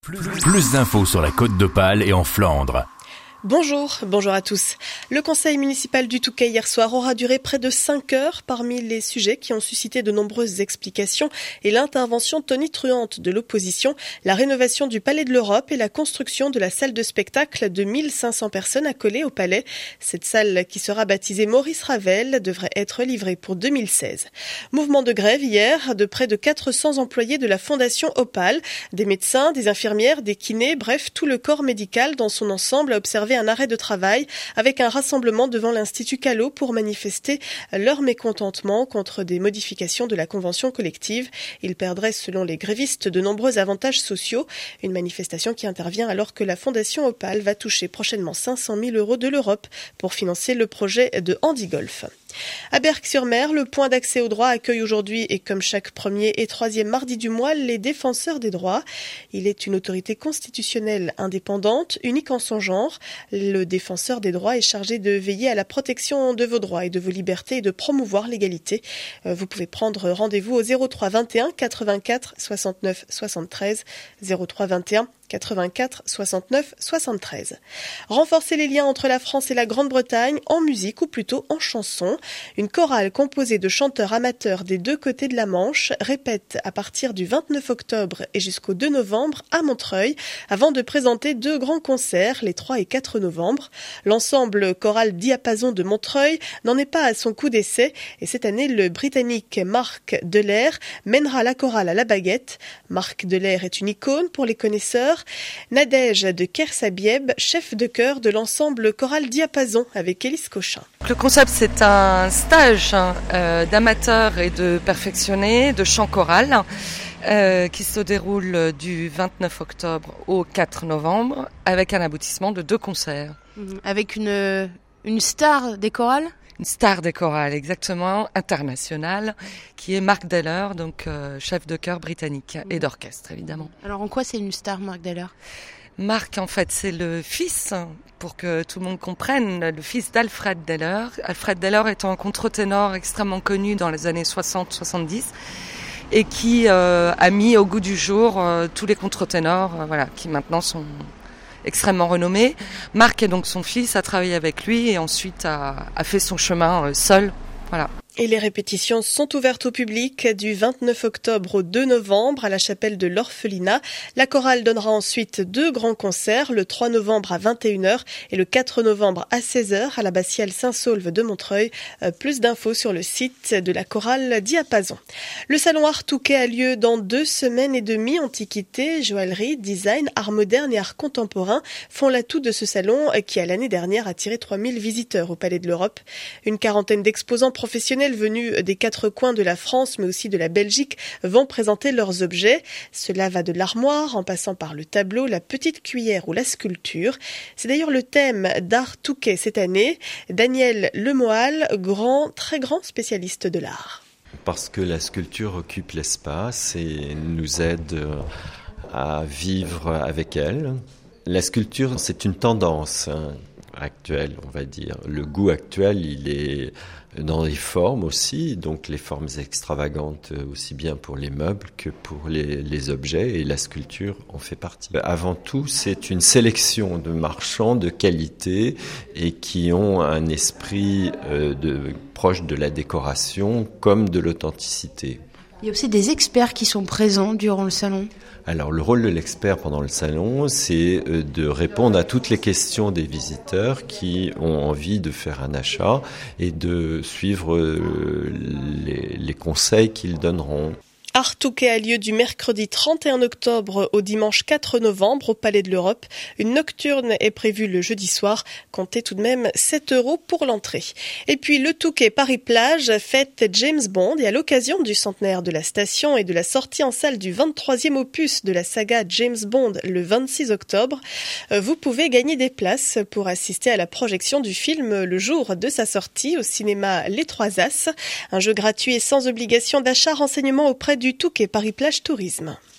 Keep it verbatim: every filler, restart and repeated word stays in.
Plus, plus d'infos sur la Côte d'Opale et en Flandre. Bonjour, bonjour à tous. Le conseil municipal du Touquet hier soir aura duré près de cinq heures. Parmi les sujets qui ont suscité de nombreuses explications et l'intervention tonitruante de l'opposition, la rénovation du Palais de l'Europe et la construction de la salle de spectacle de mille cinq cents personnes accolées au palais. Cette salle, qui sera baptisée Maurice Ravel, devrait être livrée pour deux mille seize. Mouvement de grève hier de près de quatre cents employés de la Fondation Opale, des médecins, des infirmières, des kinés, bref, tout le corps médical dans son ensemble a observé un arrêt de travail avec un rassemblement devant l'Institut Callot pour manifester leur mécontentement contre des modifications de la convention collective. Ils perdraient, selon les grévistes, de nombreux avantages sociaux. Une manifestation qui intervient alors que la Fondation Opale va toucher prochainement cinq cent mille euros de l'Europe pour financer le projet de handi-golf. À Berck-sur-Mer, le point d'accès aux droits accueille aujourd'hui, et comme chaque premier et troisième mardi du mois, les défenseurs des droits. Il est une autorité constitutionnelle indépendante, unique en son genre. Le défenseur des droits est chargé de veiller à la protection de vos droits et de vos libertés et de promouvoir l'égalité. Vous pouvez prendre rendez-vous au zéro trois vingt et un quatre-vingt-quatre soixante-neuf soixante-treize, zéro trois vingt et un quatre-vingt-quatre soixante-neuf soixante-treize. Renforcer les liens entre la France et la Grande-Bretagne en musique ou plutôt en chanson. Une chorale composée de chanteurs amateurs des deux côtés de la Manche répète à partir du vingt-neuf octobre et jusqu'au deux novembre à Montreuil avant de présenter deux grands concerts les trois et quatre novembre. L'ensemble choral Diapason de Montreuil n'en est pas à son coup d'essai et cette année le Britannique Marc Delair mènera la chorale à la baguette. Marc Delair est une icône pour les connaisseurs. Nadège de Kersabieb, chef de chœur de l'ensemble choral Diapason avec Élise Cochin. Le concept, c'est un stage euh, d'amateurs et de perfectionnés de chant choral euh, qui se déroule du vingt-neuf octobre au quatre novembre avec un aboutissement de deux concerts. Avec une, une star des chorales ? Une star des chorales, exactement, internationale, qui est Marc Deller, donc euh, chef de chœur britannique et d'orchestre, évidemment. Alors en quoi c'est une star, Marc Deller ? Marc, en fait, c'est le fils, pour que tout le monde comprenne, le fils d'Alfred Deller. Alfred Deller est un contre-ténor extrêmement connu dans les années soixante soixante-dix et qui euh, a mis au goût du jour euh, tous les contre-ténors, euh, voilà, qui maintenant sont extrêmement renommé. Marc est donc son fils, a travaillé avec lui et ensuite a, a fait son chemin euh, seul. Voilà. Et les répétitions sont ouvertes au public du vingt-neuf octobre au deux novembre à la chapelle de l'Orphelinat. La chorale donnera ensuite deux grands concerts, le trois novembre à vingt et une heures et le quatre novembre à seize heures à l'abbatiale Saint-Saulve de Montreuil. Euh, plus d'infos sur le site de la chorale Diapason. Le salon Art Touquet a lieu dans deux semaines et demie. Antiquité, joaillerie, design, art moderne et art contemporain font l'atout de ce salon qui a l'année dernière attiré trois mille visiteurs au Palais de l'Europe. Une quarantaine d'exposants professionnels venus des quatre coins de la France mais aussi de la Belgique vont présenter leurs objets. Cela va de l'armoire en passant par le tableau, la petite cuillère ou la sculpture. C'est d'ailleurs le thème d'Art Touquet cette année. Daniel Lemoal, grand, très grand spécialiste de l'art. Parce que la sculpture occupe l'espace et nous aide à vivre avec elle. La sculpture, c'est une tendance actuelle, on va dire. Le goût actuel, il est dans les formes aussi, donc les formes extravagantes aussi bien pour les meubles que pour les, les objets, et la sculpture en fait partie. Avant tout, c'est une sélection de marchands de qualité et qui ont un esprit euh, de, proche de la décoration comme de l'authenticité. Il y a aussi des experts qui sont présents durant le salon. Alors, le rôle de l'expert pendant le salon, c'est de répondre à toutes les questions des visiteurs qui ont envie de faire un achat et de suivre les, les conseils qu'ils donneront. Art Touquet a lieu du mercredi trente et un octobre au dimanche quatre novembre au Palais de l'Europe. Une nocturne est prévue le jeudi soir. Comptez tout de même sept euros pour l'entrée. Et puis le Touquet Paris-Plage fête James Bond et à l'occasion du centenaire de la station et de la sortie en salle du vingt-troisième opus de la saga James Bond le vingt-six octobre, vous pouvez gagner des places pour assister à la projection du film le jour de sa sortie au cinéma Les Trois As. Un jeu gratuit et sans obligation d'achat, renseignement auprès du du Touquet Paris-Plage Tourisme.